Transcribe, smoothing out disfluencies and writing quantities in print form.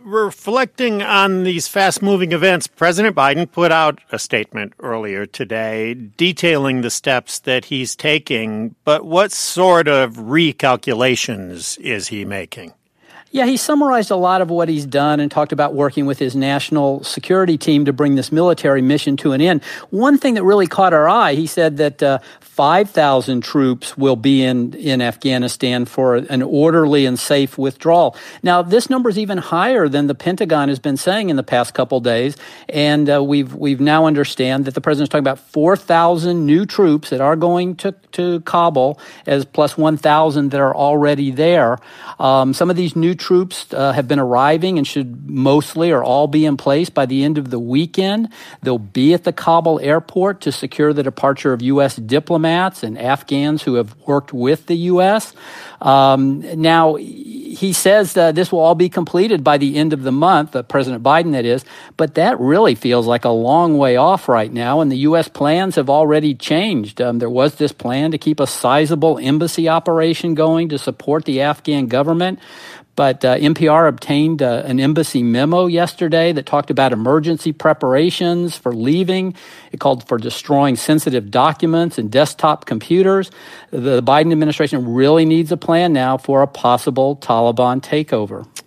reflecting on these fast-moving events, President Biden put out a statement earlier today detailing the steps that he's taking, but what sort of recalculations is he making? Yeah, he summarized a lot of what he's done and talked about working with his national security team to bring this military mission to an end. One thing that really caught our eye, he said that 5,000 troops will be in Afghanistan for an orderly and safe withdrawal. Now, this number is even higher than the Pentagon has been saying in the past couple days, and we've now understand that the president's talking about 4,000 new troops that are going to Kabul, as plus 1,000 that are already there. Some of these new troops have been arriving and should mostly or all be in place by the end of the weekend. They'll be at the Kabul airport to secure the departure of U.S. diplomats and Afghans who have worked with the U.S. Now, he says this will all be completed by the end of the month, President Biden, that is, but that really feels like a long way off right now, and the U.S. plans have already changed. There was this plan to keep a sizable embassy operation going to support the Afghan government, but NPR obtained an embassy memo yesterday that talked about emergency preparations for leaving. It called for destroying sensitive documents and desktop computers. The Biden administration really needs a plan now for a possible Taliban takeover.